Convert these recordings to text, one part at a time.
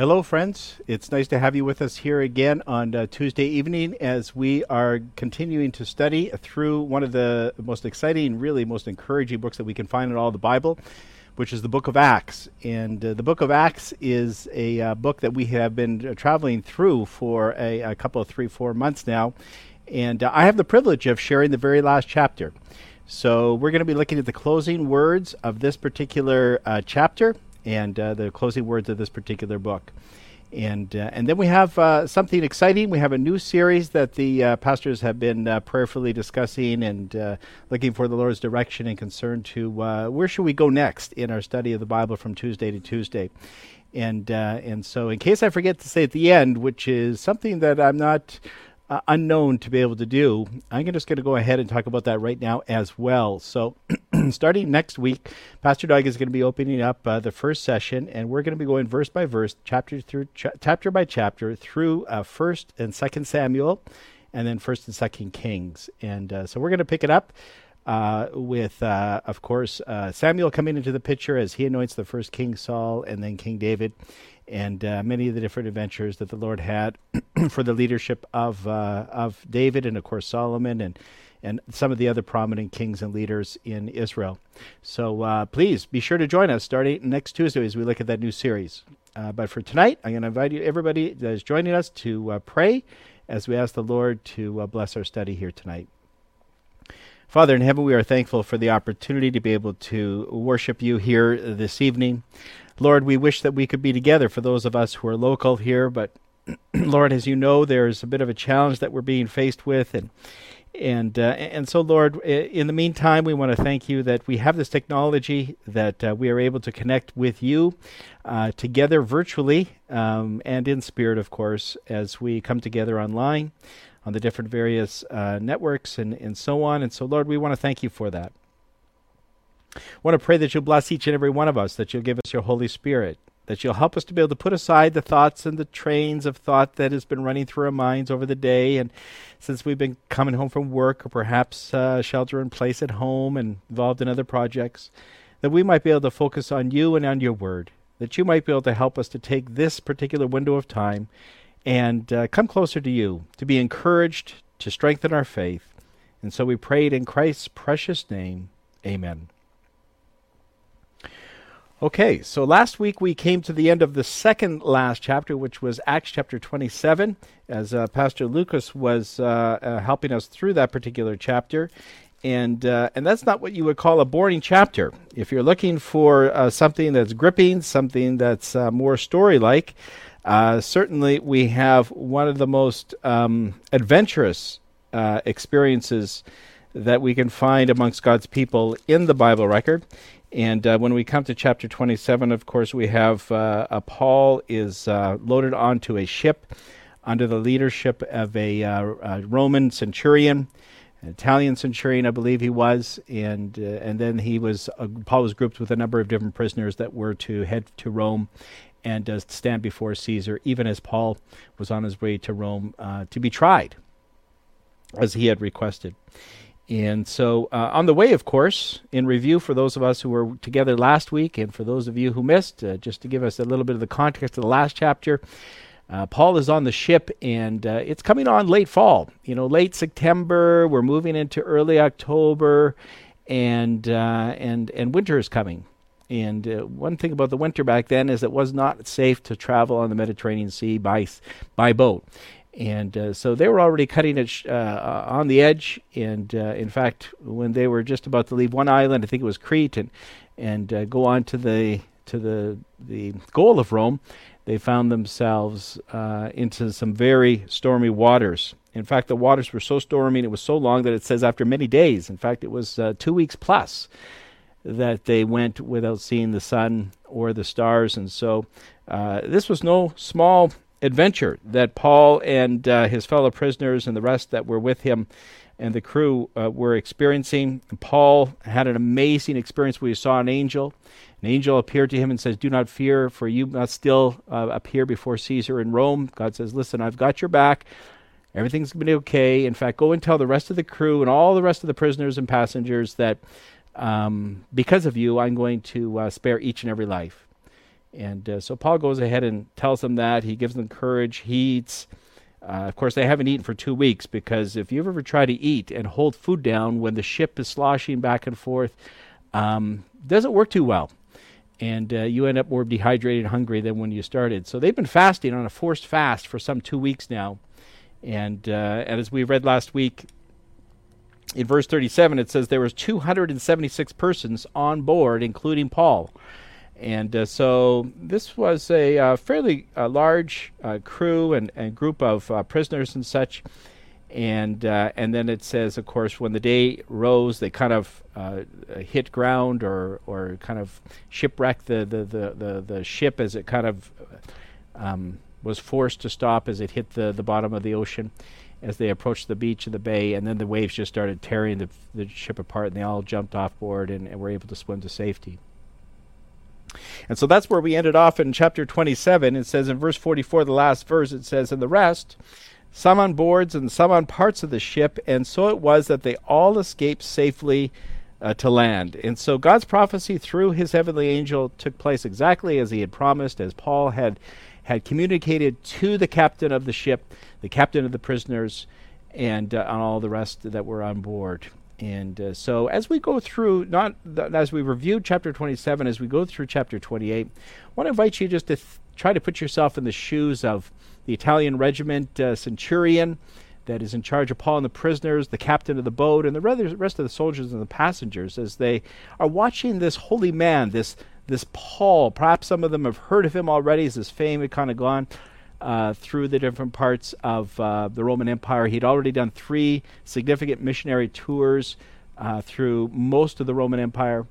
Hello, friends. It's nice to have you with us here again on Tuesday evening as we are continuing to study through one of the most exciting, really most encouraging books that we can find in all the Bible, which is the book of Acts. And the book of Acts is a book that we have been traveling through for a couple of 3-4 months now. And I have the privilege of sharing the very last chapter. So we're going to be looking at the closing words of this particular chapter and the closing words of this particular book. And then we have something exciting. We have a new series that the pastors have been prayerfully discussing and looking for the Lord's direction and concern to where should we go next in our study of the Bible from Tuesday to Tuesday. And so in case I forget to say at the end, which is something that I'm not unknown to be able to do, I'm just going to go ahead and talk about that right now as well. So starting next week, Pastor Doug is going to be opening up the first session, and we're going to be going verse by verse, chapter by chapter, through 1st and 2nd Samuel, and then 1st and 2nd Kings. And so we're going to pick it up with, of course, Samuel coming into the picture as he anoints the first King Saul and then King David, and many of the different adventures that the Lord had for the leadership of David and, of course, Solomon and some of the other prominent kings and leaders in Israel. So please be sure to join us starting next Tuesday as we look at that new series. But for tonight, I'm going to invite everybody that is joining us to pray as we ask the Lord to bless our study here tonight. Father in heaven, we are thankful for the opportunity to be able to worship you here this evening. Lord, we wish that we could be together for those of us who are local here, but Lord, as you know, there's a bit of a challenge that we're being faced with, and so, Lord, in the meantime, we want to thank you that we have this technology, that we are able to connect with you together virtually and in spirit, of course, as we come together online on the different various networks and so on. And so, Lord, we want to thank you for that. I want to pray that you'll bless each and every one of us, that you'll give us your Holy Spirit, that you'll help us to be able to put aside the thoughts and the trains of thought that has been running through our minds over the day, and since we've been coming home from work or perhaps shelter in place at home and involved in other projects, that we might be able to focus on you and on your word, that you might be able to help us to take this particular window of time and come closer to you, to be encouraged, to strengthen our faith. And so we pray it in Christ's precious name. Amen. Okay, so last week we came to the end of the second last chapter, which was Acts chapter 27, as Pastor Lucas was helping us through that particular chapter. And that's not what you would call a boring chapter. If you're looking for something that's gripping, something that's more story-like, certainly we have one of the most adventurous experiences that we can find amongst God's people in the Bible record. And when we come to chapter 27, of course, we have Paul is loaded onto a ship under the leadership of a Roman centurion, an Italian centurion, I believe he was, and then Paul was grouped with a number of different prisoners that were to head to Rome and stand before Caesar, even as Paul was on his way to Rome to be tried, as he had requested. And so on the way, of course, in review for those of us who were together last week and for those of you who missed, just to give us a little bit of the context of the last chapter, Paul is on the ship, and it's coming on late fall, late September. We're moving into early October, and winter is coming. And one thing about the winter back then is it was not safe to travel on the Mediterranean Sea by boat. And so they were already cutting it on the edge. And in fact, when they were just about to leave one island, I think it was Crete, and go on to the goal of Rome, they found themselves into some very stormy waters. In fact, the waters were so stormy and it was so long that it says after many days, in fact, it was 2 weeks plus, that they went without seeing the sun or the stars. And so this was no small adventure that Paul and his fellow prisoners and the rest that were with him and the crew were experiencing. Paul had an amazing experience where he saw an angel. An angel appeared to him and says, "Do not fear, for you must still appear before Caesar in Rome." God says, "Listen, I've got your back. Everything's going to be okay. In fact, go and tell the rest of the crew and all the rest of the prisoners and passengers that because of you, I'm going to spare each and every life." And so Paul goes ahead and tells them that. He gives them courage. He eats. Of course, they haven't eaten for 2 weeks, because if you've ever tried to eat and hold food down when the ship is sloshing back and forth, doesn't work too well. And you end up more dehydrated and hungry than when you started. So they've been fasting on a forced fast for some 2 weeks now. And as we read last week, in verse 37, it says there was 276 persons on board, including Paul. And so this was a fairly large crew and group of prisoners and such. And then it says, of course, when the day rose, they kind of hit ground or kind of shipwrecked the ship as it kind of was forced to stop as it hit the bottom of the ocean as they approached the beach of the bay. And then the waves just started tearing the ship apart, and they all jumped off board and were able to swim to safety. And so that's where we ended off in chapter 27. It says in verse 44, the last verse, it says, and the rest, some on boards and some on parts of the ship, and so it was that they all escaped safely to land. And so God's prophecy through his heavenly angel took place exactly as he had promised, as Paul had communicated to the captain of the ship, the captain of the prisoners, and on all the rest that were on board. And so as we go through, as we review chapter 27, as we go through chapter 28, I want to invite you just to try to put yourself in the shoes of the Italian regiment centurion that is in charge of Paul and the prisoners, the captain of the boat, and the rest of the soldiers and the passengers as they are watching this holy man, this Paul. Perhaps some of them have heard of him already as his fame had kind of gone through the different parts of the Roman Empire. He'd already done 3 significant missionary tours through most of the Roman Empire.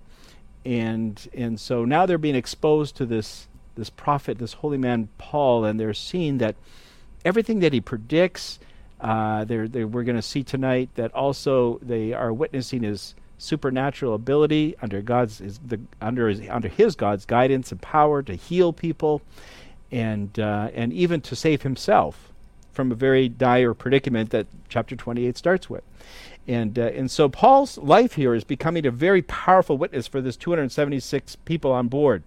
And so now they're being exposed to this prophet, this holy man Paul, and they're seeing that everything that he predicts, we're going to see tonight that also they are witnessing his supernatural ability under his God's guidance and power to heal people, and even to save himself from a very dire predicament that chapter 28 starts with. And so Paul's life here is becoming a very powerful witness for this 276 people on board.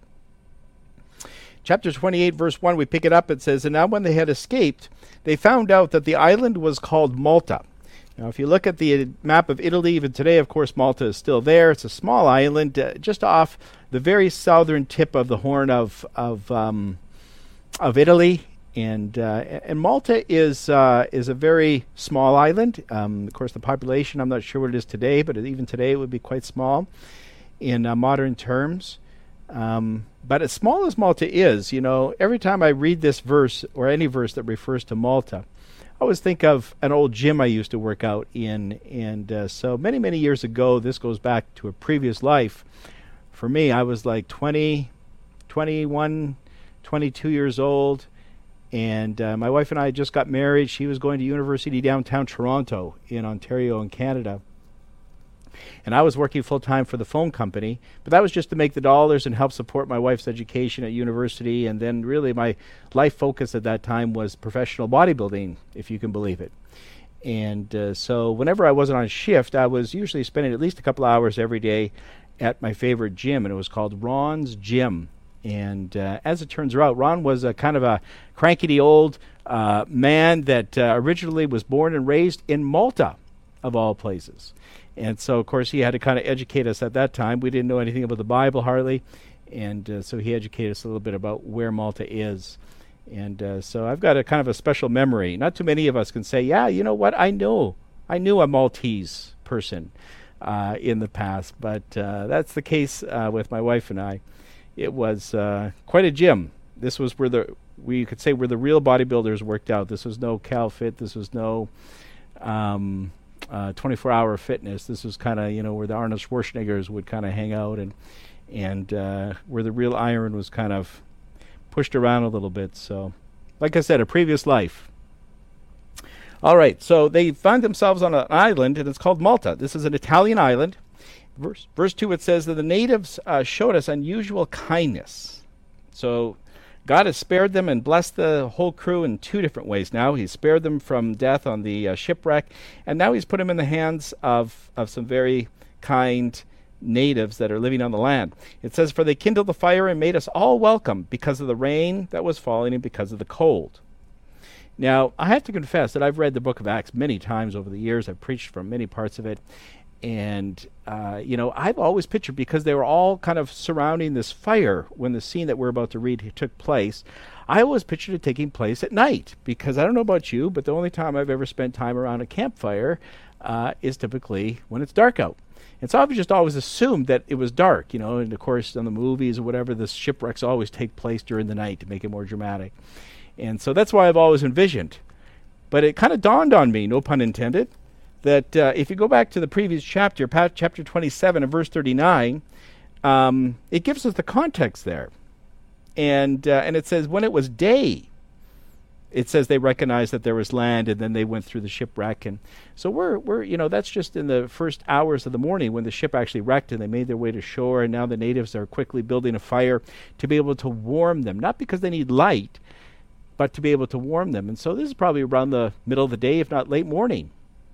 Chapter 28, verse 1, we pick it up. It says, and now when they had escaped, they found out that the island was called Malta. Now, if you look at the map of Italy, even today, of course, Malta is still there. It's a small island just off the very southern tip of the Horn of Italy, and Malta is a very small island. Of course, the population, I'm not sure what it is today, but even today it would be quite small in modern terms. But as small as Malta is, every time I read this verse or any verse that refers to Malta, I always think of an old gym I used to work out in, and so many, many years ago, this goes back to a previous life. For me, I was like 20, 21, 22 years old, and my wife and I just got married. She was going to university downtown Toronto in Ontario in Canada, and I was working full-time for the phone company, but that was just to make the dollars and help support my wife's education at university. And then really my life focus at that time was professional bodybuilding, if you can believe it. And so whenever I wasn't on shift, I was usually spending at least a couple hours every day at my favorite gym, and it was called Ron's Gym. And as it turns out, Ron was a kind of a crankety old man that originally was born and raised in Malta, of all places. And so, of course, he had to kind of educate us at that time. We didn't know anything about the Bible hardly, and so he educated us a little bit about where Malta is. And so I've got a kind of a special memory. Not too many of us can say, yeah, you know what, I knew a Maltese person in the past, but that's the case with my wife and I. It was quite a gym. This was where we could say where the real bodybuilders worked out. This was no CalFit. This was no 24-hour fitness. This was kind of, where the Arnold Schwarzeneggers would kind of hang out, and where the real iron was kind of pushed around a little bit. So, like I said, a previous life. All right, so they find themselves on an island, and it's called Malta. This is an Italian island. Verse 2, it says that the natives showed us unusual kindness. So God has spared them and blessed the whole crew in 2 different ways now. He's spared them from death on the shipwreck, and now he's put them in the hands of some very kind natives that are living on the land. It says, "For they kindled the fire and made us all welcome because of the rain that was falling and because of the cold." Now, I have to confess that I've read the book of Acts many times over the years. I've preached from many parts of it. And, I've always pictured, because they were all kind of surrounding this fire when the scene that we're about to read took place, I always pictured it taking place at night, because I don't know about you, but the only time I've ever spent time around a campfire is typically when it's dark out. And so I've just always assumed that it was dark, and of course in the movies or whatever, the shipwrecks always take place during the night to make it more dramatic. And so that's why I've always envisioned. But it kind of dawned on me, no pun intended, that if you go back to the previous chapter, chapter 27 and verse 39, it gives us the context there. And it says, when it was day, it says they recognized that there was land, and then they went through the shipwreck. And so we're that's just in the first hours of the morning when the ship actually wrecked and they made their way to shore, and now the natives are quickly building a fire to be able to warm them, not because they need light, but to be able to warm them. And so this is probably around the middle of the day, if not late morning.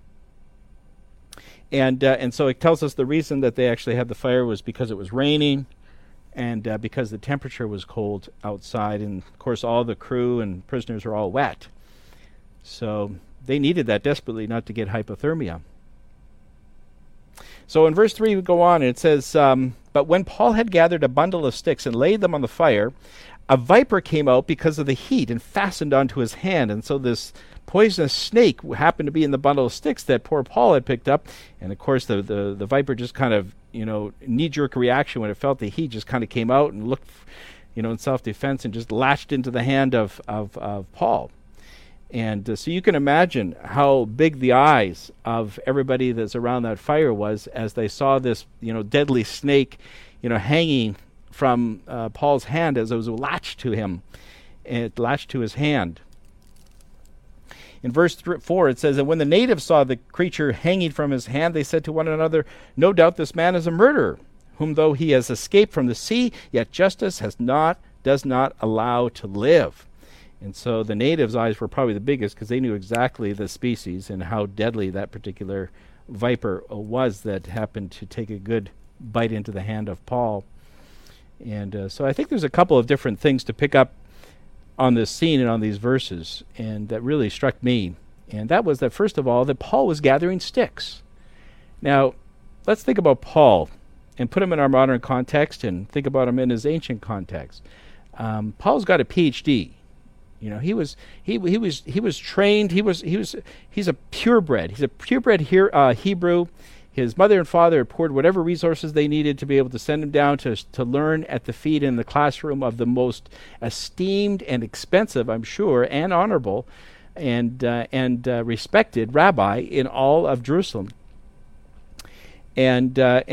And so it tells us the reason that they actually had the fire was because it was raining, and because the temperature was cold outside. And, of course, all the crew and prisoners are all wet. So they needed that desperately not to get hypothermia. So in verse 3 we go on, and it says, "But when Paul had gathered a bundle of sticks and laid them on the fire, a viper came out because of the heat and fastened onto his hand." And so this poisonous snake happened to be in the bundle of sticks that poor Paul had picked up. And of course the viper just kind of, knee-jerk reaction when it felt the heat, just kind of came out and looked, in self-defense, and just latched into the hand of Paul. And so you can imagine how big the eyes of everybody that's around that fire was as they saw this, deadly snake, hanging from Paul's hand as it was latched to him. And it latched to his hand. In verse 4 it says, "And when the natives saw the creature hanging from his hand, they said to one another, 'No doubt this man is a murderer, whom though he has escaped from the sea, yet justice does not allow to live.'" And so the natives' eyes were probably the biggest, because they knew exactly the species and how deadly that particular viper was that happened to take a good bite into the hand of Paul. And so I think there's a couple of different things to pick up on this scene and on these verses, and that really struck me. And that was that, first of all, that Paul was gathering sticks. Now, let's think about Paul and put him in our modern context and think about him in his ancient context. Paul's got a PhD. He was trained. He's a purebred. He's a purebred Hebrew. His mother and father had poured whatever resources they needed to be able to send him down to learn at the feet in the classroom of the most esteemed and expensive, I'm sure, and honorable and respected rabbi in all of Jerusalem. And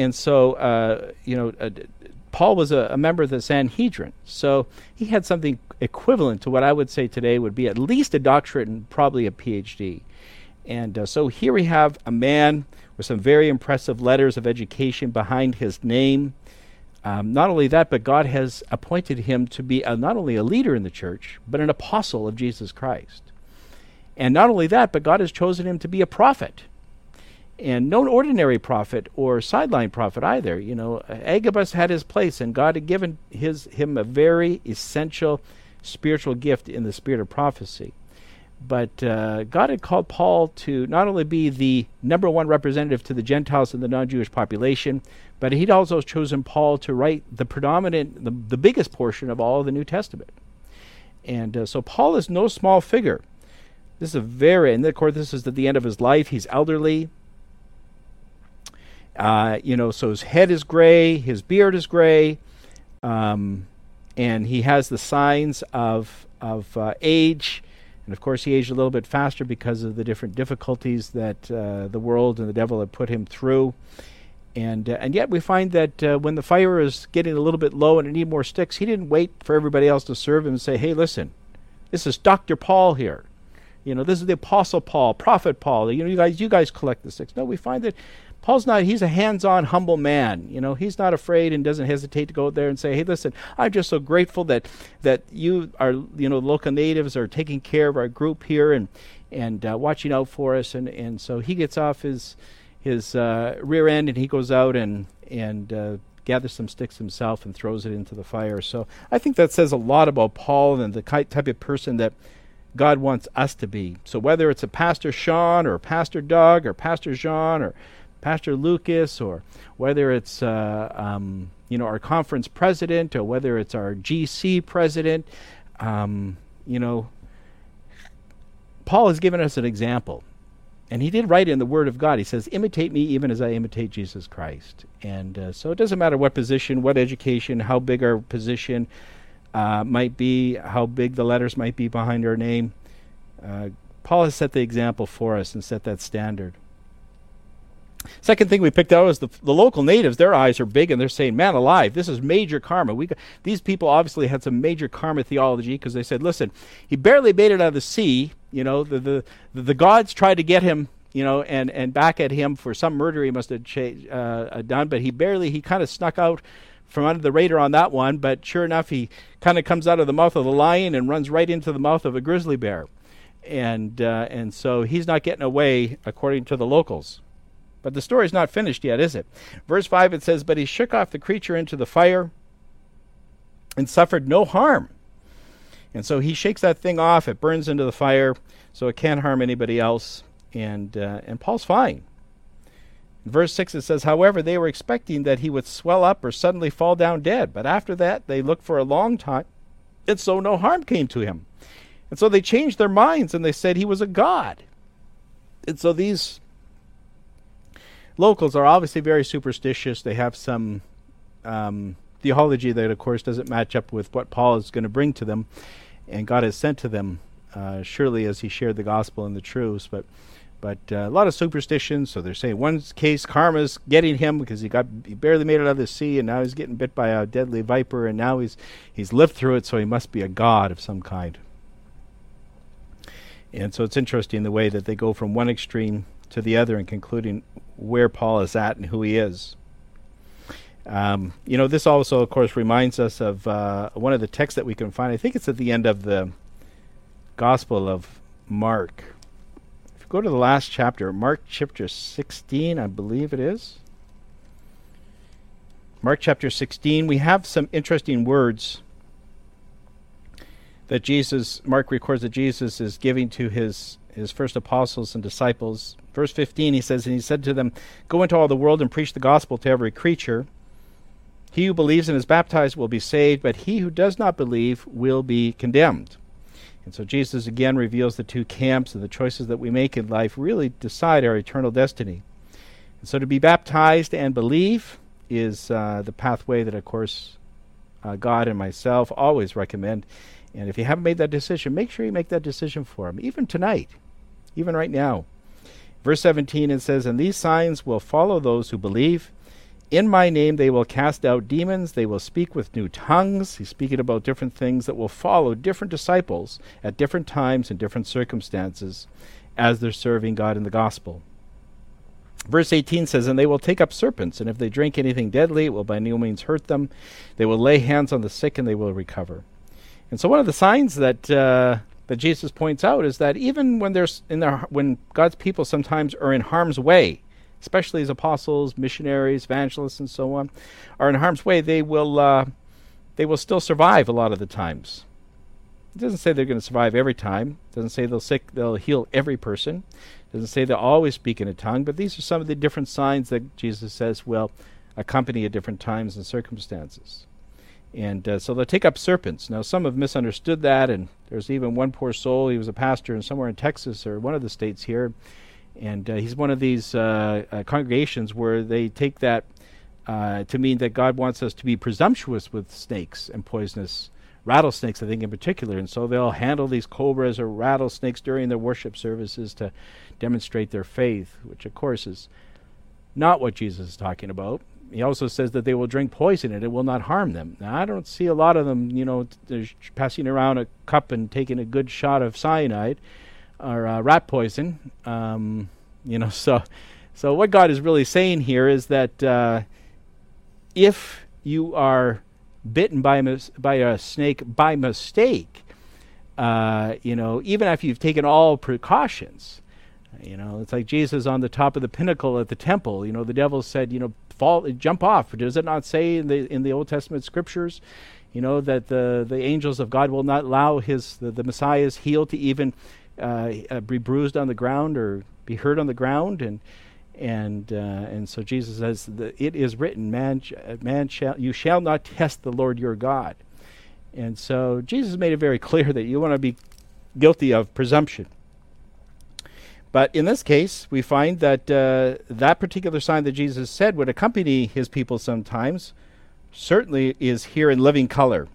so Paul was a member of the Sanhedrin, so he had something equivalent to what I would say today would be at least a doctorate and probably a PhD. And so here we have a man with some very impressive letters of education behind his name. Not only that, but God has appointed him to be not only a leader in the church, but an apostle of Jesus Christ. And not only that, but God has chosen him to be a prophet. And no ordinary prophet or sideline prophet either. Agabus had his place, and God had given him a very essential spiritual gift in the spirit of prophecy. But God had called Paul to not only be the number one representative to the Gentiles and the non-Jewish population, but he'd also chosen Paul to write the biggest portion of all of the New Testament. And so Paul is no small figure. And of course this is at the end of his life. He's elderly. So his head is gray, his beard is gray, and he has the signs of age. And of course he aged a little bit faster because of the different difficulties that the world and the devil had put him through. And yet we find that when the fire is getting a little bit low and it needed more sticks, he didn't wait for everybody else to serve him and say, "Hey, listen, this is Dr. Paul here. This is the Apostle Paul, Prophet Paul. You guys collect the sticks." No, we find that he's a hands-on, humble man. He's not afraid and doesn't hesitate to go out there and say, "Hey, listen, I'm just so grateful that you are, local natives are taking care of our group here and watching out for us." And so he gets off his rear end and he goes out and and gathers some sticks himself and throws it into the fire. So I think that says a lot about Paul and the type of person that God wants us to be. So whether it's a Pastor Sean or Pastor Doug or Pastor Jean or Pastor Lucas, or whether it's our conference president, or whether it's our GC president, Paul has given us an example. And he did write in the Word of God. He says, imitate me even as I imitate Jesus Christ. And so it doesn't matter what position, what education, how big our position might be, how big the letters might be behind our name. Paul has set the example for us and set that standard. Second thing we picked out is the local natives. Their eyes are big and they're saying, man alive, this is major karma. These people obviously had some major karma theology, because they said, listen, he barely made it out of the sea. The gods tried to get him, and back at him for some murder he must have done, but he kind of snuck out from under the radar on that one. But sure enough, he kind of comes out of the mouth of the lion and runs right into the mouth of a grizzly bear. And so he's not getting away, according to the locals. But the story's not finished yet, is it? Verse 5, it says, but he shook off the creature into the fire and suffered no harm. And so he shakes that thing off, it burns into the fire, so it can't harm anybody else, and Paul's fine. In verse 6 it says, however, they were expecting that he would swell up or suddenly fall down dead, but after that they looked for a long time, and so no harm came to him. And so they changed their minds, and they said he was a god. And so these locals are obviously very superstitious. They have some theology that, of course, doesn't match up with what Paul is going to bring to them, and God has sent to them, surely as he shared the gospel and the truths. But a lot of superstitions. So they're saying one case, karma's getting him because he barely made it out of the sea, and now he's getting bit by a deadly viper, and now he's lived through it, so he must be a god of some kind. And so it's interesting the way that they go from one extreme to the other and concluding where Paul is at and who he is. This also, of course, reminds us of one of the texts that we can find. I think it's at the end of the Gospel of Mark. If you go to the last chapter, Mark chapter 16, I believe it is. Mark chapter 16, we have some interesting words that Mark records that Jesus is giving to his first apostles and disciples. Verse 15, he says, and he said to them, go into all the world and preach the gospel to every creature. He who believes and is baptized will be saved, but he who does not believe will be condemned. And so Jesus again reveals the two camps, and the choices that we make in life really decide our eternal destiny. And so to be baptized and believe is the pathway that, of course, God and myself always recommend. And if you haven't made that decision, make sure you make that decision for him, even tonight, even right now. Verse 17, it says, and these signs will follow those who believe. In my name they will cast out demons. They will speak with new tongues. He's speaking about different things that will follow different disciples at different times and different circumstances as they're serving God in the gospel. Verse 18 says, and they will take up serpents, and if they drink anything deadly, it will by no means hurt them. They will lay hands on the sick, and they will recover. And so one of the signs that Jesus points out is that even when God's people sometimes are in harm's way, especially as apostles, missionaries, evangelists, and so on, are in harm's way, they will still survive a lot of the times. It doesn't say they're going to survive every time. It doesn't say they'll heal every person. It doesn't say they'll always speak in a tongue. But these are some of the different signs that Jesus says will accompany at different times and circumstances. And so they'll take up serpents. Now, some have misunderstood that, and there's even one poor soul. He was a pastor in somewhere in Texas or one of the states here, and he's one of these congregations where they take that to mean that God wants us to be presumptuous with snakes and poisonous rattlesnakes, I think, in particular. And so they'll handle these cobras or rattlesnakes during their worship services to demonstrate their faith, which, of course, is not what Jesus is talking about. He also says that they will drink poison and it will not harm them. Now, I don't see a lot of them, passing around a cup and taking a good shot of cyanide or rat poison. So what God is really saying here is that if you are bitten by a snake by mistake, even after you've taken all precautions, it's like Jesus on the top of the pinnacle at the temple. The devil said, jump off. Does it not say in the Old Testament scriptures, that the angels of God will not allow the Messiah's heel to even be bruised on the ground or be hurt on the ground? And so Jesus says, it is written, you shall not test the Lord your God. And so Jesus made it very clear that you want to be guilty of presumption. But in this case, we find that that particular sign that Jesus said would accompany his people sometimes certainly is here in living color.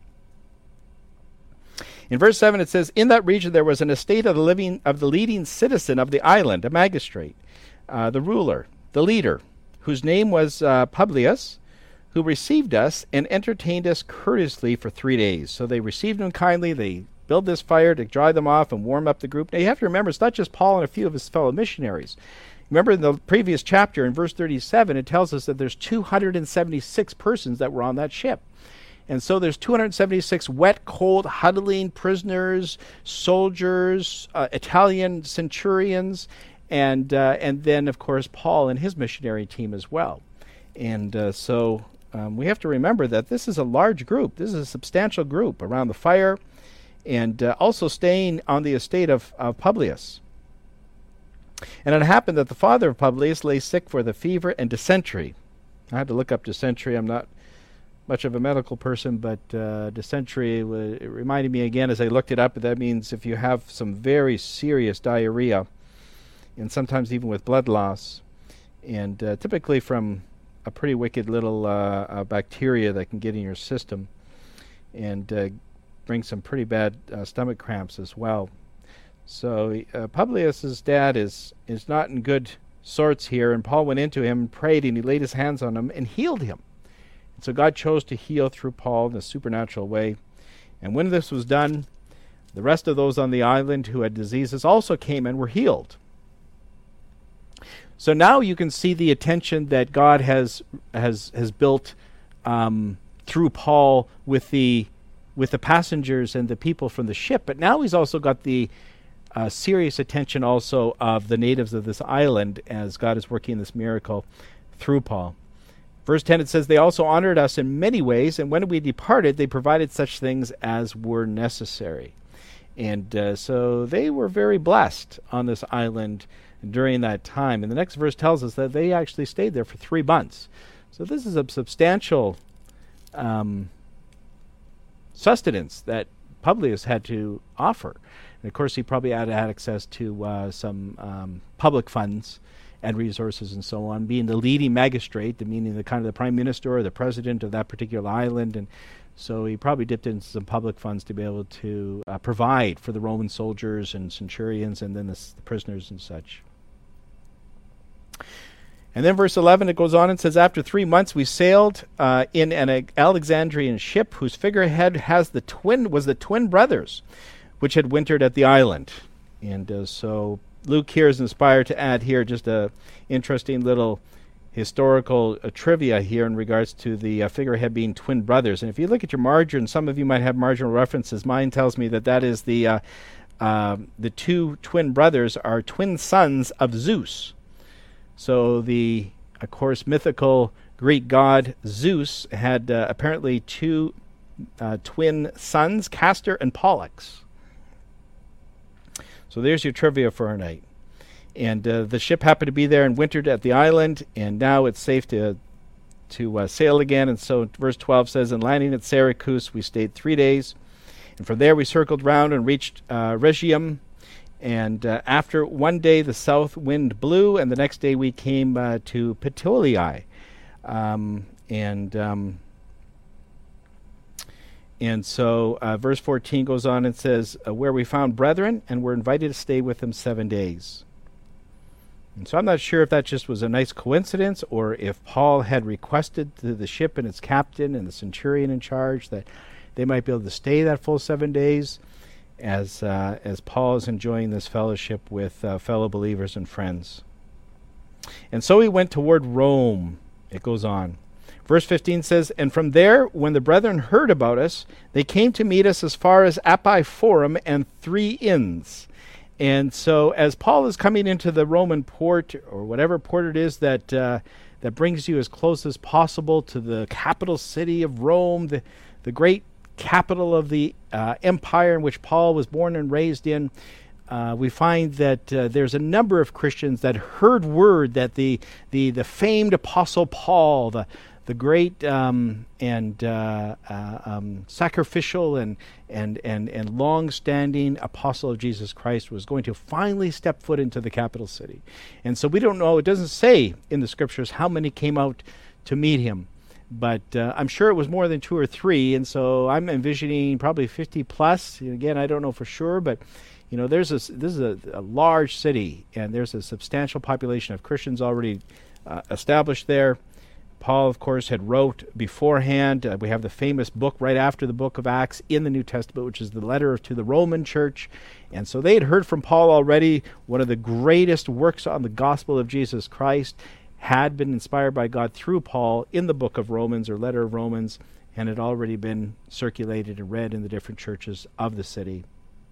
In verse 7 it says, in that region there was an estate of the leading citizen of the island, a magistrate, the ruler, the leader, whose name was Publius, who received us and entertained us courteously for 3 days. So they received him kindly. They build this fire to dry them off and warm up the group. Now you have to remember, it's not just Paul and a few of his fellow missionaries. Remember in the previous chapter, in verse 37, it tells us that there's 276 persons that were on that ship. And so there's 276 wet, cold, huddling prisoners, soldiers, Italian centurions, and then, of course, Paul and his missionary team as well. And so we have to remember that this is a large group. This is a substantial group around the fire, and also staying on the estate of Publius. And it happened that the father of Publius lay sick for the fever and dysentery. I had to look up dysentery. I'm not much of a medical person, but dysentery it reminded me again as I looked it up. That means if you have some very serious diarrhea, and sometimes even with blood loss, and typically from a pretty wicked little bacteria that can get in your system, and bring some pretty bad stomach cramps as well. So Publius's dad is not in good sorts here, and Paul went into him and prayed, and he laid his hands on him and healed him. And so God chose to heal through Paul in a supernatural way. And when this was done, the rest of those on the island who had diseases also came and were healed. So now you can see the attention that God has built through Paul with the passengers and the people from the ship. But now he's also got the serious attention also of the natives of this island as God is working this miracle through Paul. Verse 10, it says, they also honored us in many ways, and when we departed, they provided such things as were necessary. And so they were very blessed on this island during that time. And the next verse tells us that they actually stayed there for 3 months. So this is a substantial sustenance that Publius had to offer. And of course, he probably had access to some public funds and resources and so on, being the leading magistrate, meaning the kind of the prime minister or the president of that particular island. And so he probably dipped into some public funds to be able to provide for the Roman soldiers and centurions and then the prisoners and such. And then verse 11, it goes on and says, after 3 months we sailed in an Alexandrian ship whose figurehead was the twin brothers which had wintered at the island. And so Luke here is inspired to add here just a interesting little historical trivia here in regards to the figurehead being twin brothers. And if you look at your margin, some of you might have marginal references. Mine tells me that is the 2 twin brothers are twin sons of Zeus. So the, of course, mythical Greek god Zeus had apparently 2 twin sons, Castor and Pollux. So there's your trivia for our night. And the ship happened to be there and wintered at the island, and now it's safe to sail again. And so verse 12 says, and landing at Syracuse, we stayed 3 days. And from there we circled round and reached Rhegium. And after 1 day the south wind blew, and the next day we came to Puteoli. And so verse 14 goes on and says, where we found brethren and were invited to stay with them 7 days. And so I'm not sure if that just was a nice coincidence or if Paul had requested to the ship and its captain and the centurion in charge that they might be able to stay that full 7 days as Paul is enjoying this fellowship with fellow believers and friends. And so he went toward Rome. It goes on. Verse 15 says, and from there, when the brethren heard about us, they came to meet us as far as Appi Forum and 3 inns. And so as Paul is coming into the Roman port, or whatever port it is that that brings you as close as possible to the capital city of Rome, the great capital of the empire in which Paul was born and raised in. We find that there's a number of Christians that heard word that the famed Apostle Paul, the great sacrificial and long-standing apostle of Jesus Christ, was going to finally step foot into the capital city. And so we don't know, it doesn't say in the scriptures how many came out to meet him, but I'm sure it was more than 2 or 3, and so I'm envisioning probably 50 plus. Again, I don't know for sure, but this is a large city, and there's a substantial population of Christians already established there. Paul, of course, had wrote beforehand. We have the famous book right after the book of Acts in the New Testament, which is the letter to the Roman church. And so they had heard from Paul already. One of the greatest works on the gospel of Jesus Christ had been inspired by God through Paul in the book of Romans, or letter of Romans, and had already been circulated and read in the different churches of the city.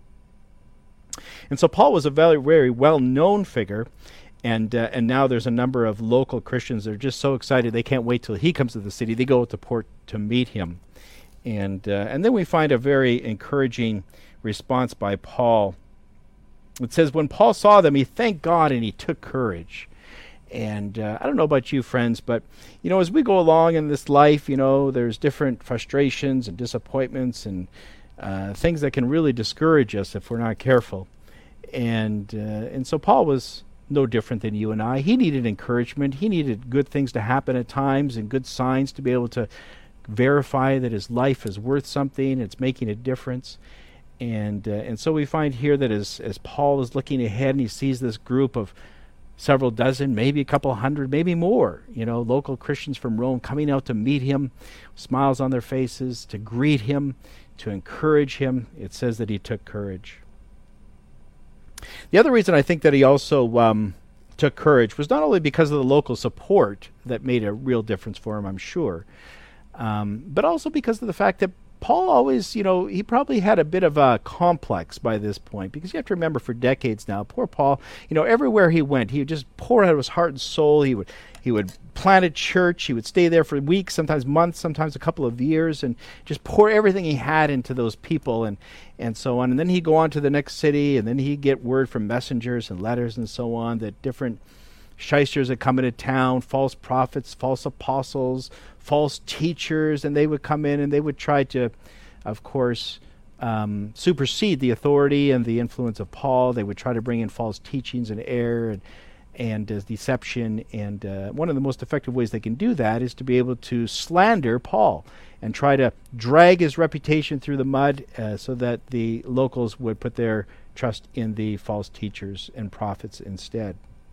And so Paul was a very, very well-known figure. And now there's a number of local Christians that are just so excited they can't wait till he comes to the city. They go to port to meet him. And then we find a very encouraging response by Paul. It says, when Paul saw them, he thanked God and he took courage. And I don't know about you, friends, but, as we go along in this life, there's different frustrations and disappointments and things that can really discourage us if we're not careful. And so Paul was no different than you and I. He needed encouragement. He needed good things to happen at times and good signs to be able to verify that his life is worth something, it's making a difference. And so we find here that as Paul is looking ahead and he sees this group of several dozen, maybe a couple hundred, maybe more, local Christians from Rome coming out to meet him, smiles on their faces, to greet him, to encourage him, it says that he took courage. The other reason I think that he also took courage was not only because of the local support that made a real difference for him, I'm sure, but also because of the fact that Paul always, he probably had a bit of a complex by this point, because you have to remember, for decades now, poor Paul, everywhere he went, he would just pour out of his heart and soul. He would plant a church. He would stay there for weeks, sometimes months, sometimes a couple of years, and just pour everything he had into those people and so on. And then he'd go on to the next city, and then he'd get word from messengers and letters and so on that different shysters had come into town, false prophets, false apostles, false teachers, and they would come in and they would try to, of course, supersede the authority and the influence of Paul. They would try to bring in false teachings and error and deception. And one of the most effective ways they can do that is to be able to slander Paul and try to drag his reputation through the mud so that the locals would put their trust in the false teachers and prophets instead.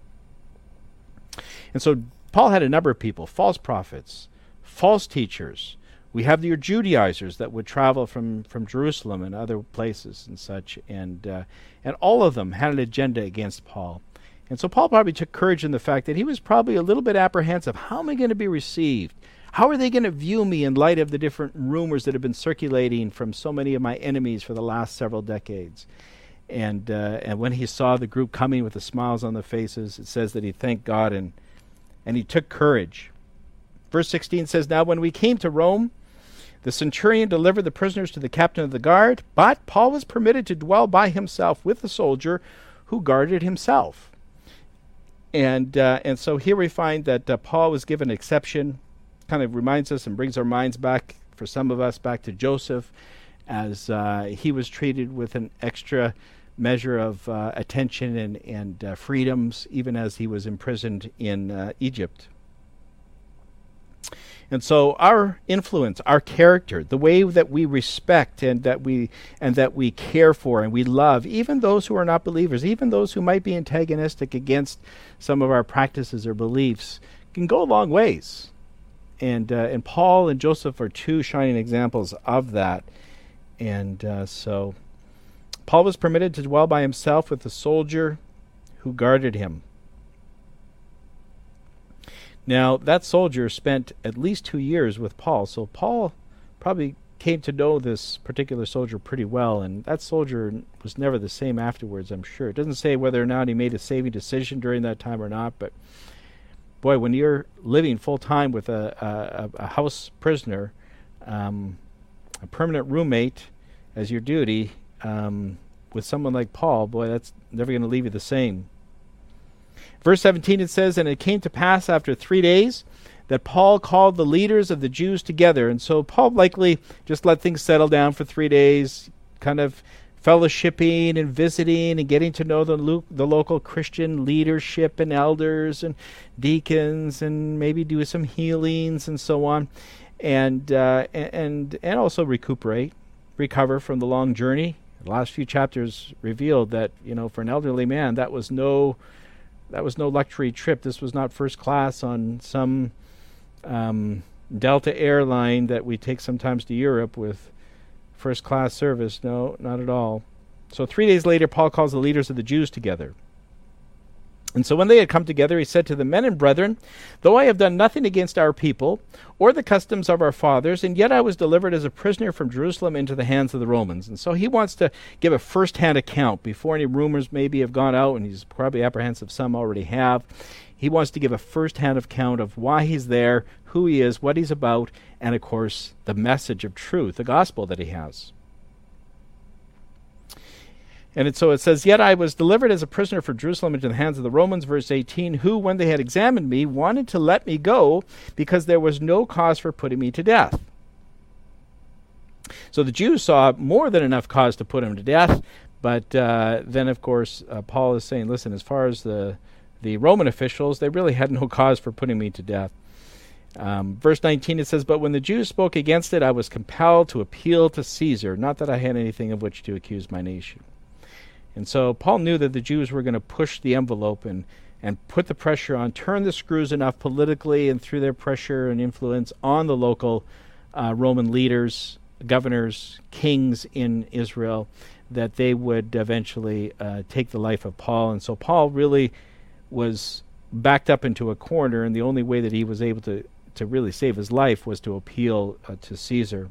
And so Paul had a number of people, false prophets, false teachers. We have your Judaizers that would travel from Jerusalem and other places and such, and all of them had an agenda against Paul. And so Paul probably took courage in the fact that he was probably a little bit apprehensive. How am I going to be received? How are they going to view me in light of the different rumors that have been circulating from so many of my enemies for the last several decades? And when he saw the group coming with the smiles on their faces, it says that he thanked God and he took courage. Verse 16 says, now when we came to Rome, the centurion delivered the prisoners to the captain of the guard, but Paul was permitted to dwell by himself with the soldier who guarded himself. And so here we find that Paul was given an exception. Kind of reminds us and brings our minds back, for some of us, back to Joseph, as he was treated with an extra measure of attention and freedoms, even as he was imprisoned in Egypt. And so our influence, our character, the way that we respect and that we care for and we love, even those who are not believers, even those who might be antagonistic against some of our practices or beliefs, can go a long ways. And Paul and Joseph are two shining examples of that. And so Paul was permitted to dwell by himself with the soldier who guarded him. Now, that soldier spent at least 2 years with Paul, so Paul probably came to know this particular soldier pretty well, and that soldier was never the same afterwards, I'm sure. It doesn't say whether or not he made a saving decision during that time or not, but boy, when you're living full-time with a house prisoner, a permanent roommate as your duty, with someone like Paul, boy, that's never going to leave you the same. Verse 17, it says, "And it came to pass after 3 days that Paul called the leaders of the Jews together." And so Paul likely just let things settle down for 3 days, kind of fellowshipping and visiting and getting to know the local Christian leadership and elders and deacons, and maybe do some healings and so on, and also recover from the long journey. The last few chapters revealed that, for an elderly man, that was no luxury trip. This was not first class on some Delta airline that we take sometimes to Europe with first class service. No, not at all. So 3 days later, Paul calls the leaders of the Jews together. And so when they had come together, he said to the men and brethren, "Though I have done nothing against our people or the customs of our fathers, and yet I was delivered as a prisoner from Jerusalem into the hands of the Romans." And so he wants to give a first-hand account before any rumors maybe have gone out, and he's probably apprehensive some already have. He wants to give a first-hand account of why he's there, who he is, what he's about, and of course the message of truth, the gospel that he has. And so it says, "Yet I was delivered as a prisoner for Jerusalem into the hands of the Romans," verse 18, "who, when they had examined me, wanted to let me go because there was no cause for putting me to death." So the Jews saw more than enough cause to put him to death, but then, of course, Paul is saying, listen, as far as the Roman officials, they really had no cause for putting me to death. Verse 19, it says, "But when the Jews spoke against it, I was compelled to appeal to Caesar, not that I had anything of which to accuse my nation." And so Paul knew that the Jews were going to push the envelope and put the pressure on, turn the screws enough politically and through their pressure and influence on the local Roman leaders, governors, kings in Israel, that they would eventually take the life of Paul. And so Paul really was backed up into a corner, and the only way that he was able to really save his life was to appeal to Caesar.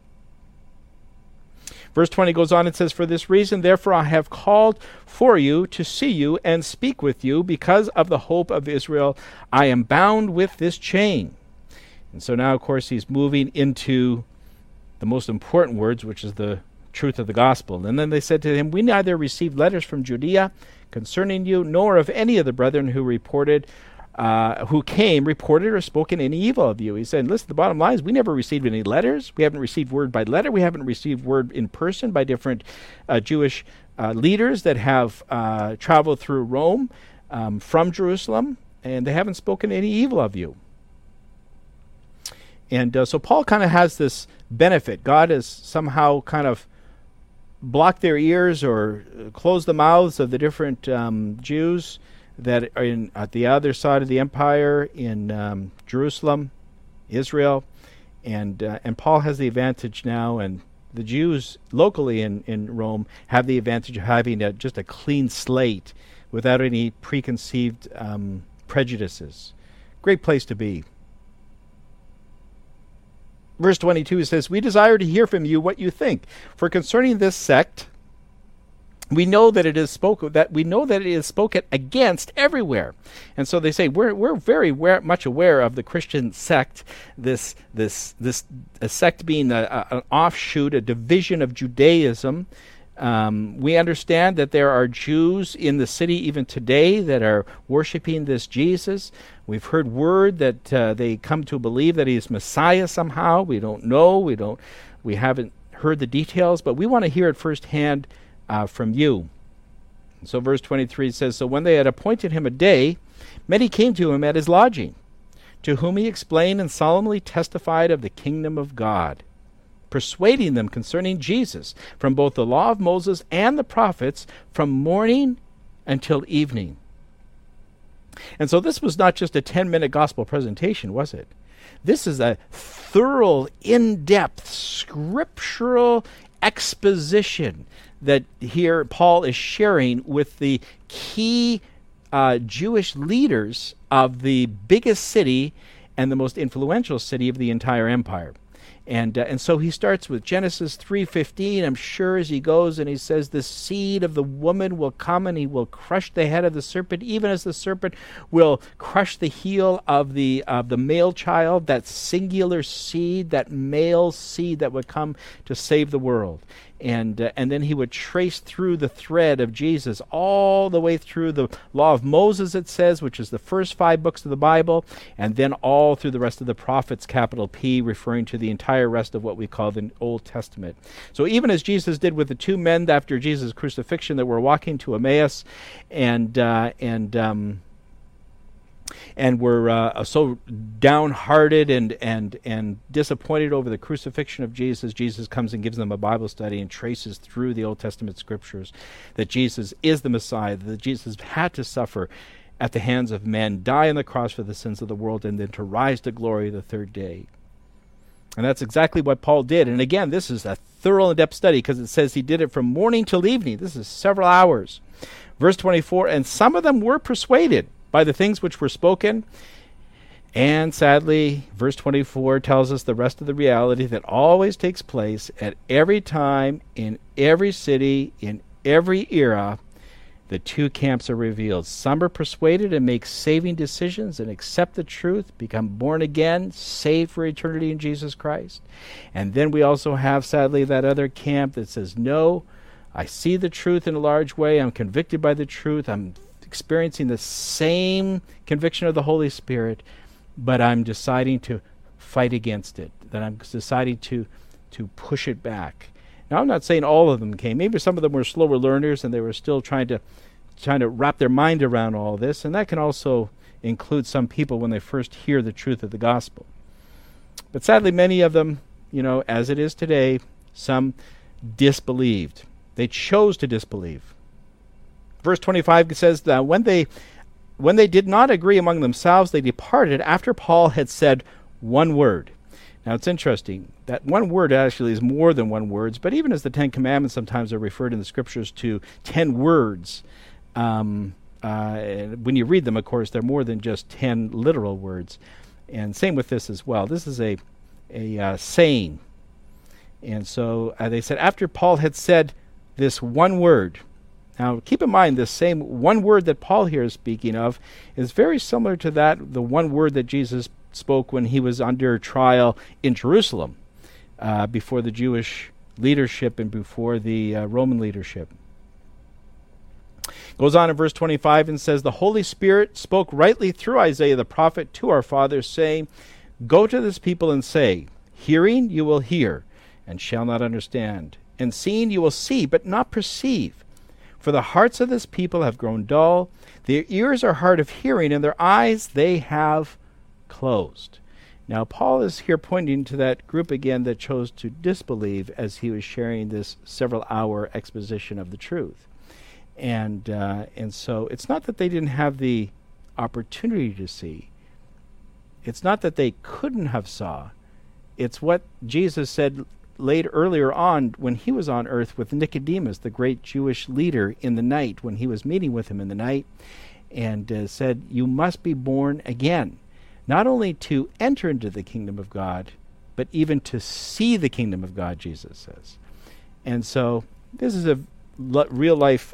Verse 20 goes on and says, "For this reason, therefore, I have called for you to see you and speak with you, because of the hope of Israel. I am bound with this chain." And so now, of course, he's moving into the most important words, which is the truth of the gospel. "And then they said to him, We neither received letters from Judea concerning you, nor of any of the brethren who reported or spoken any evil of you." He said, listen, the bottom line is we never received any letters. We haven't received word by letter. We haven't received word in person by different Jewish leaders that have traveled through Rome from Jerusalem, and they haven't spoken any evil of you. And so Paul kind of has this benefit. God has somehow kind of blocked their ears or closed the mouths of the different Jews that are at the other side of the empire in Jerusalem, Israel, and Paul has the advantage now, and the Jews locally in Rome have the advantage of having just a clean slate without any preconceived prejudices. Great place to be. Verse 22 says, "We desire to hear from you what you think. For concerning this sect, we know that it is spoken against everywhere." And so they say we're very much aware of the Christian sect, this a sect being an offshoot, a division of Judaism. We understand that there are Jews in the city even today that are worshiping this Jesus. We've heard word that they come to believe that he is Messiah somehow. We don't know. We haven't heard the details, but we want to hear it firsthand from you. So verse 23 says, "So when they had appointed him a day, many came to him at his lodging, to whom he explained and solemnly testified of the kingdom of God, persuading them concerning Jesus from both the law of Moses and the prophets, from morning until evening." And so this was not just a 10-minute gospel presentation, was it? This is a thorough, in-depth, scriptural exposition that here Paul is sharing with the key Jewish leaders of the biggest city and the most influential city of the entire empire. And so he starts with Genesis 3:15, I'm sure, as he goes, and he says, the seed of the woman will come and he will crush the head of the serpent, even as the serpent will crush the heel of the male child, that singular seed, that male seed that would come to save the world. And then he would trace through the thread of Jesus all the way through the law of Moses, it says, which is the first 5 books of the Bible, and then all through the rest of the prophets, capital P, referring to the entire rest of what we call the Old Testament. So even as Jesus did with the 2 men after Jesus' crucifixion that were walking to Emmaus and were so downhearted and disappointed over the crucifixion of Jesus, Jesus comes and gives them a Bible study and traces through the Old Testament scriptures that Jesus is the Messiah, that Jesus had to suffer at the hands of men, die on the cross for the sins of the world, and then to rise to glory the 3rd day. And that's exactly what Paul did. And again, this is a thorough and in-depth study because it says he did it from morning till evening. This is several hours. Verse 24, and some of them were persuaded by the things which were spoken. And sadly, verse 24 tells us the rest of the reality that always takes place at every time, in every city, in every era. The 2 camps are revealed. Some are persuaded and make saving decisions and accept the truth, become born again, saved for eternity in Jesus Christ. And then we also have, sadly, that other camp that says, no, I see the truth in a large way. I'm convicted by the truth. I'm experiencing the same conviction of the Holy Spirit, but I'm deciding to fight against it, that I'm deciding to push it back. Now, I'm not saying all of them came. Maybe some of them were slower learners and they were still trying to wrap their mind around all this, and that can also include some people when they first hear the truth of the gospel. But sadly, many of them, as it is today, some disbelieved. They chose to disbelieve. Verse 25 says that when they did not agree among themselves, they departed after Paul had said one word. Now, it's interesting. That one word actually is more than one word, but even as the 10 Commandments sometimes are referred in the Scriptures to 10 words, when you read them, of course, they're more than just 10 literal words. And same with this as well. This is a saying. And so they said, after Paul had said this one word. Now, keep in mind, this same one word that Paul here is speaking of is very similar to the one word that Jesus spoke when he was under trial in Jerusalem before the Jewish leadership and before the Roman leadership. Goes on in verse 25 and says, the Holy Spirit spoke rightly through Isaiah the prophet to our fathers, saying, go to this people and say, hearing you will hear, and shall not understand, and seeing you will see, but not perceive. For the hearts of this people have grown dull, their ears are hard of hearing, and their eyes they have closed. Now, Paul is here pointing to that group again that chose to disbelieve as he was sharing this several-hour exposition of the truth. And so it's not that they didn't have the opportunity to see. It's not that they couldn't have saw. It's what Jesus said earlier on when he was on earth with Nicodemus, the great Jewish leader, in the night, when he was meeting with him in the night, and said, you must be born again, not only to enter into the kingdom of God, but even to see the kingdom of God, Jesus says. And so this is a real life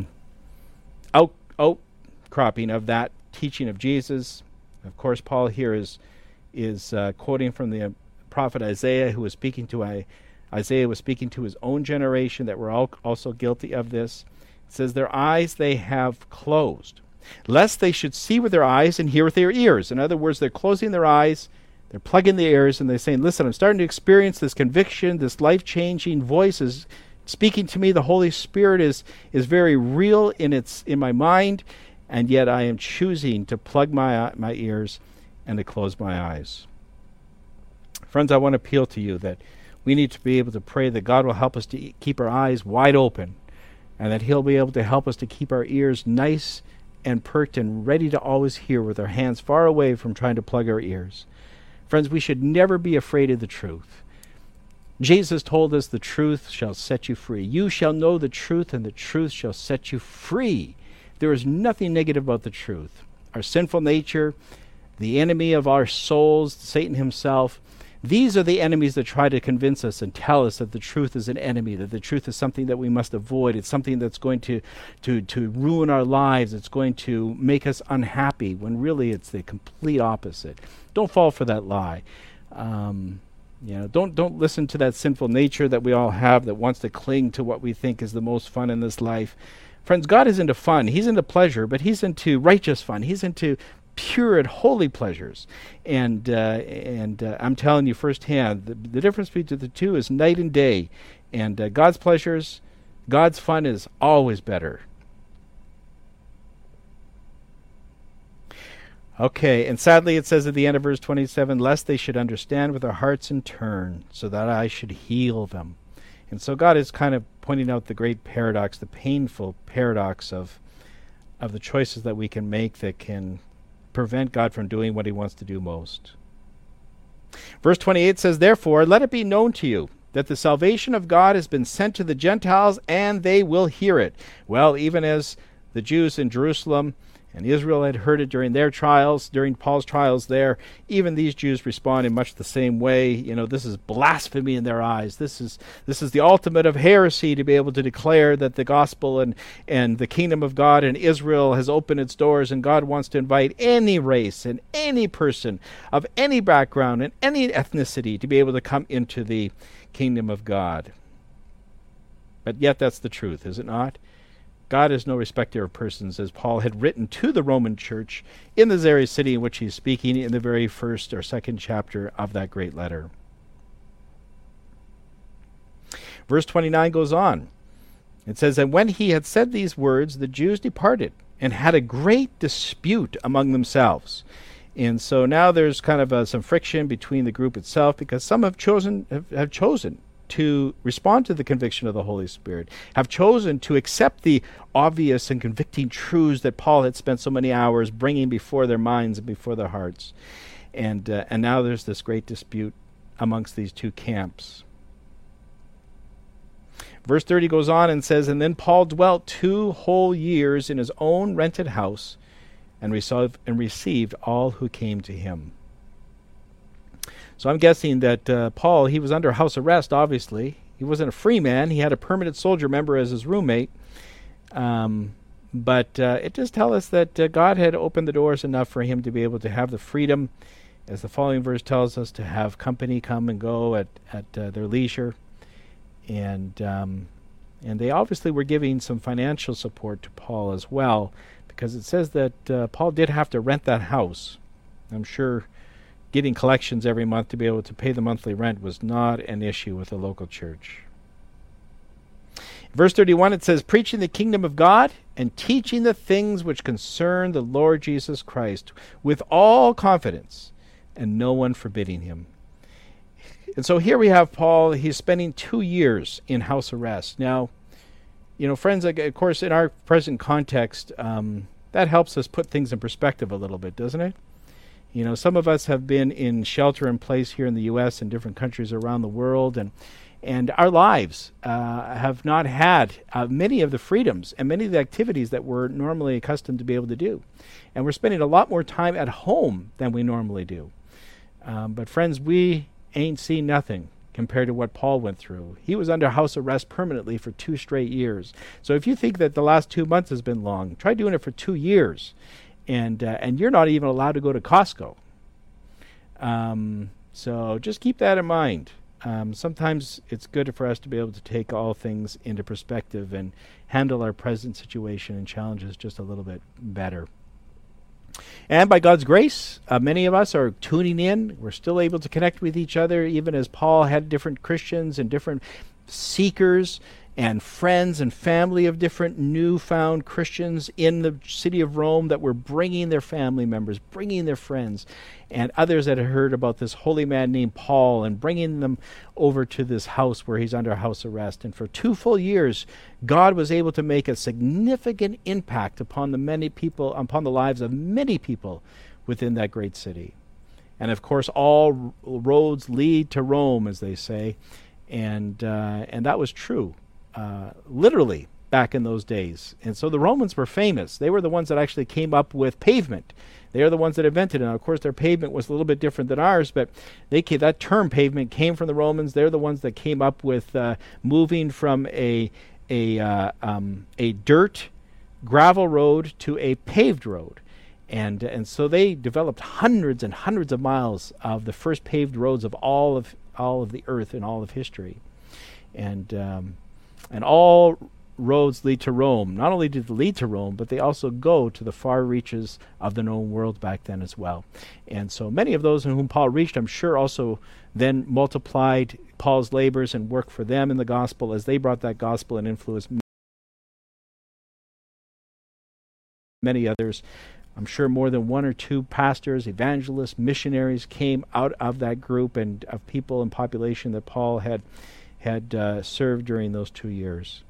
outcropping of that teaching of Jesus. Of course, Paul here is quoting from the prophet Isaiah, who was speaking to Isaiah was speaking to his own generation that were also guilty of this. It says, their eyes they have closed, lest they should see with their eyes and hear with their ears. In other words, they're closing their eyes, they're plugging their ears, and they're saying, listen, I'm starting to experience this conviction, this life-changing voice is speaking to me. The Holy Spirit is very real in my mind, and yet I am choosing to plug my ears and to close my eyes. Friends, I want to appeal to you that we need to be able to pray that God will help us to keep our eyes wide open, and that he'll be able to help us to keep our ears nice and perked and ready to always hear with our hands far away from trying to plug our ears. Friends, we should never be afraid of the truth. Jesus told us the truth shall set you free. You shall know the truth, and the truth shall set you free. There is nothing negative about the truth. Our sinful nature, the enemy of our souls, Satan himself, These are the enemies that try to convince us and tell us that the truth is an enemy, that the truth is something that we must avoid. It's something that's going to ruin our lives. It's going to make us unhappy, when really it's the complete opposite. Don't fall for that lie. Don't listen to that sinful nature that we all have that wants to cling to what we think is the most fun in this life. Friends, God is into fun. He's into pleasure, but he's into righteous fun. He's into pure and holy pleasures. And I'm telling you firsthand, the difference between the two is night and day. And God's pleasures, God's fun is always better. Okay, and sadly it says at the end of verse 27, lest they should understand with their hearts and turn, so that I should heal them. And so God is kind of pointing out the great paradox, the painful paradox of the choices that we can make that can prevent God from doing what he wants to do most. Verse 28 says, therefore, let it be known to you that the salvation of God has been sent to the Gentiles, and they will hear it. Well, even as the Jews in Jerusalem and Israel had heard it during their trials, during Paul's trials there, even these Jews respond in much the same way. This is blasphemy in their eyes. This is the ultimate of heresy, to be able to declare that the gospel and the kingdom of God in Israel has opened its doors, and God wants to invite any race and any person of any background and any ethnicity to be able to come into the kingdom of God. But yet that's the truth, is it not? God is no respecter of persons, as Paul had written to the Roman church in the very city in which he is speaking in the very first or second chapter of that great letter. Verse 29 goes on. It says, and when he had said these words, the Jews departed and had a great dispute among themselves. And so now there's kind of some friction between the group itself, because some have chosen to respond to the conviction of the Holy Spirit, have chosen to accept the obvious and convicting truths that Paul had spent so many hours bringing before their minds and before their hearts. And now there's this great dispute amongst these two camps. Verse 30 goes on and says, and then Paul dwelt 2 whole years in his own rented house and received all who came to him. So I'm guessing that Paul, he was under house arrest, obviously. He wasn't a free man. He had a permanent soldier member as his roommate. But it does tell us that God had opened the doors enough for him to be able to have the freedom, as the following verse tells us, to have company come and go at their leisure. And they obviously were giving some financial support to Paul as well, because it says that Paul did have to rent that house. I'm sure getting collections every month to be able to pay the monthly rent was not an issue with the local church. Verse 31, it says, preaching the kingdom of God and teaching the things which concern the Lord Jesus Christ with all confidence, and no one forbidding him. And so here we have Paul. He's spending 2 years in house arrest. Now, friends, of course, in our present context, that helps us put things in perspective a little bit, doesn't it? Some of us have been in shelter in place here in the U.S. and different countries around the world, and our lives have not had many of the freedoms and many of the activities that we're normally accustomed to be able to do. And we're spending a lot more time at home than we normally do. But friends, we ain't seen nothing compared to what Paul went through. He was under house arrest permanently for 2 straight years. So if you think that the last 2 months has been long, try doing it for 2 years. And you're not even allowed to go to Costco. So just keep that in mind. Sometimes it's good for us to be able to take all things into perspective and handle our present situation and challenges just a little bit better. And by God's grace, many of us are tuning in. We're still able to connect with each other, even as Paul had different Christians and different seekers and friends and family of different newfound Christians in the city of Rome that were bringing their family members, bringing their friends, and others that had heard about this holy man named Paul, and bringing them over to this house where he's under house arrest. And for 2 full years, God was able to make a significant impact upon the many people, upon the lives of many people within that great city. And of course, all roads lead to Rome, as they say, and that was true. Literally, back in those days. And so the Romans were famous. They were the ones that actually came up with pavement. They are the ones that invented it. Now, of course, their pavement was a little bit different than ours, but that term pavement came from the Romans. They're the ones that came up with moving from a dirt gravel road to a paved road. And so they developed hundreds and hundreds of miles of the first paved roads of all of the earth in all of history. And all roads lead to Rome. Not only do they lead to Rome, but they also go to the far reaches of the known world back then as well. And so many of those in whom Paul reached, I'm sure, also then multiplied Paul's labors and work for them in the gospel as they brought that gospel and influenced many others. I'm sure more than one or two pastors, evangelists, missionaries came out of that group and of people and population that Paul had served during those 2 years.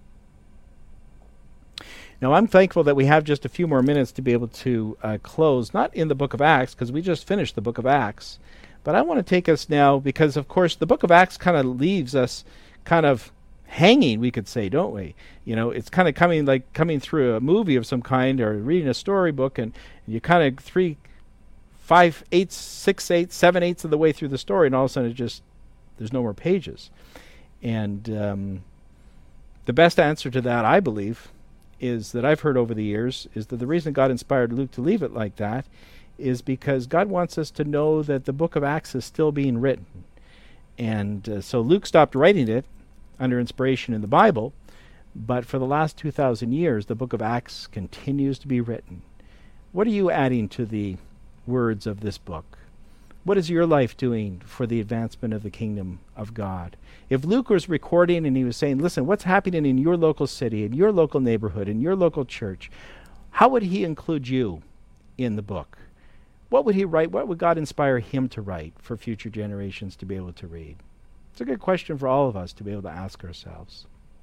Now, I'm thankful that we have just a few more minutes to be able to close, not in the book of Acts, because we just finished the book of Acts, but I want to take us now, because, of course, the book of Acts kind of leaves us kind of hanging, we could say, don't we? You know, it's kind of coming through a movie of some kind or reading a storybook, and you kind of 3, 5, 8, 6, 8, 7 eighths of the way through the story, and all of a sudden there's no more pages. And the best answer to that, I believe, is that I've heard over the years, is that the reason God inspired Luke to leave it like that is because God wants us to know that the book of Acts is still being written. And so Luke stopped writing it under inspiration in the Bible, but for the last 2,000 years, the book of Acts continues to be written. What are you adding to the words of this book? What is your life doing for the advancement of the kingdom of God? If Luke was recording and he was saying, listen, what's happening in your local city, in your local neighborhood, in your local church, how would he include you in the book? What would he write? What would God inspire him to write for future generations to be able to read? It's a good question for all of us to be able to ask ourselves.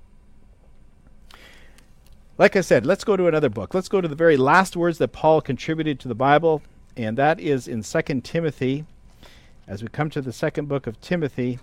Like I said, let's go to another book. Let's go to the very last words that Paul contributed to the Bible, and that is in 2 Timothy. As we come to the second book of Timothy,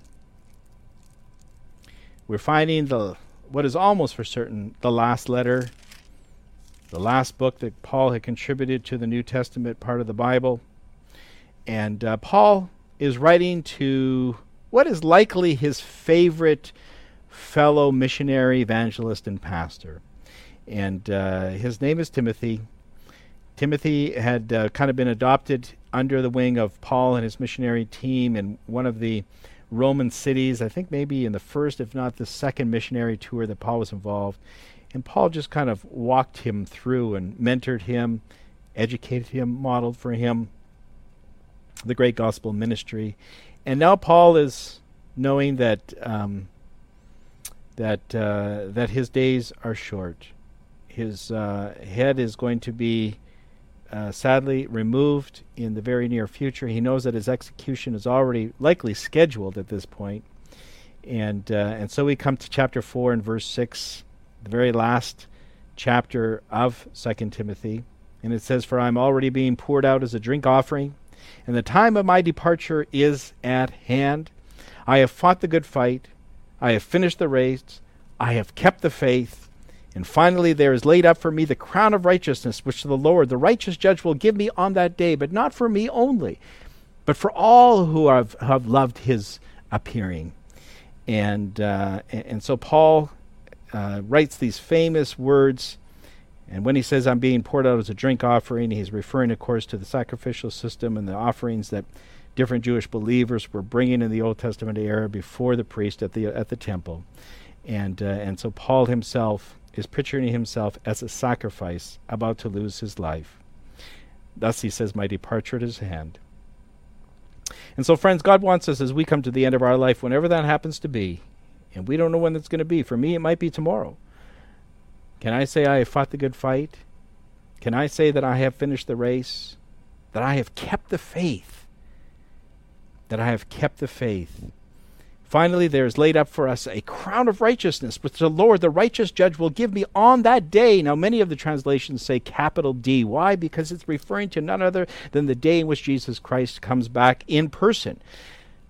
we're finding what is almost for certain the last letter, the last book that Paul had contributed to the New Testament part of the Bible. And Paul is writing to what is likely his favorite fellow missionary, evangelist, and pastor. And his name is Timothy. Timothy had kind of been adopted under the wing of Paul and his missionary team in one of the Roman cities, I think maybe in the first, if not the second missionary tour that Paul was involved. And Paul just kind of walked him through and mentored him, educated him, modeled for him the great gospel ministry. And now Paul is knowing that that his days are short. His head is going to be sadly removed in the very near future. He knows that his execution is already likely scheduled at this point. And so we come to chapter 4 and verse 6, the very last chapter of 2 Timothy. And it says, "For I am already being poured out as a drink offering, and the time of my departure is at hand. I have fought the good fight. I have finished the race. I have kept the faith. And finally there is laid up for me the crown of righteousness, which the Lord, the righteous judge, will give me on that day, but not for me only, but for all who have loved his appearing." And so Paul writes these famous words. And when he says, "I'm being poured out as a drink offering," he's referring, of course, to the sacrificial system and the offerings that different Jewish believers were bringing in the Old Testament era before the priest at the temple. And so Paul himself is picturing himself as a sacrifice about to lose his life. Thus he says, "My departure at his hand." And so, friends, God wants us, as we come to the end of our life, whenever that happens to be, and we don't know when it's going to be. For me, it might be tomorrow. Can I say I have fought the good fight? Can I say that I have finished the race? That I have kept the faith? That I have kept the faith? Finally, there is laid up for us a crown of righteousness, which the Lord, the righteous judge, will give me on that day. Now, many of the translations say capital D. Why? Because it's referring to none other than the day in which Jesus Christ comes back in person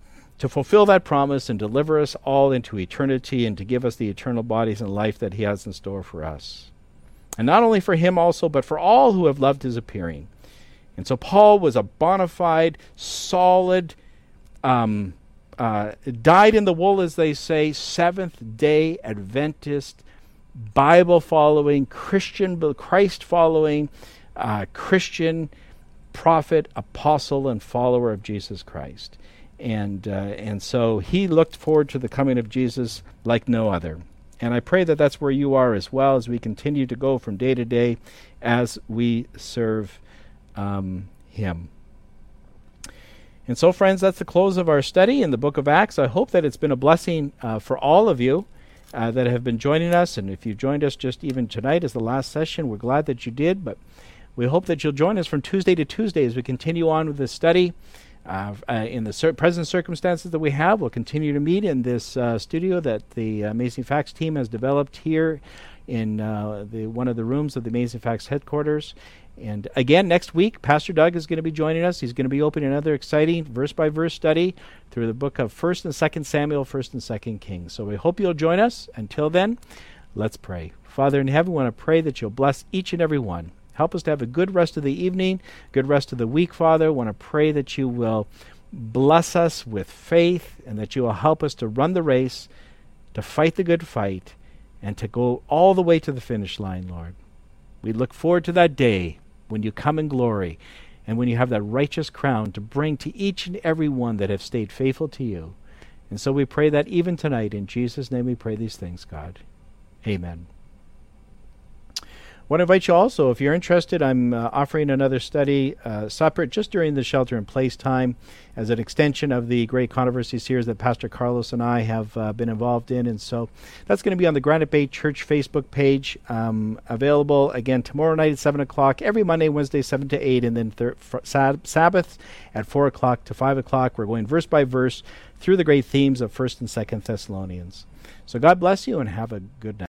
to fulfill that promise and deliver us all into eternity and to give us the eternal bodies and life that he has in store for us. And not only for him also, but for all who have loved his appearing. And so Paul was a bona fide, solid, dyed in the wool, as they say, Seventh-day Adventist, Bible-following, Christ-following, Christian prophet, apostle, and follower of Jesus Christ. And so he looked forward to the coming of Jesus like no other. And I pray that that's where you are as well, as we continue to go from day to day as we serve him. And so, friends, that's the close of our study in the book of Acts. I hope that it's been a blessing for all of you that have been joining us. And if you joined us just even tonight as the last session, we're glad that you did. But we hope that you'll join us from Tuesday to Tuesday as we continue on with this study. In the present circumstances that we have, we'll continue to meet in this studio that the Amazing Facts team has developed here in one of the rooms of the Amazing Facts headquarters. And again, next week, Pastor Doug is going to be joining us. He's going to be opening another exciting verse-by-verse study through the book of 1st and 2nd Samuel, 1st and 2nd Kings. So we hope you'll join us. Until then, let's pray. Father in heaven, we want to pray that you'll bless each and every one. Help us to have a good rest of the evening, good rest of the week, Father. I want to pray that you will bless us with faith and that you will help us to run the race, to fight the good fight, and to go all the way to the finish line, Lord. We look forward to that day when you come in glory and when you have that righteous crown to bring to each and every one that have stayed faithful to you. And so we pray that even tonight. In Jesus' name we pray these things, God. Amen. I want to invite you also, if you're interested, I'm offering another study separate just during the shelter-in-place time as an extension of the Great Controversy series that Pastor Carlos and I have been involved in. And so that's going to be on the Granite Bay Church Facebook page, available again tomorrow night at 7 o'clock, every Monday, Wednesday, 7 to 8, and then Sabbath at 4 o'clock to 5 o'clock. We're going verse by verse through the great themes of 1st and 2nd Thessalonians. So God bless you and have a good night.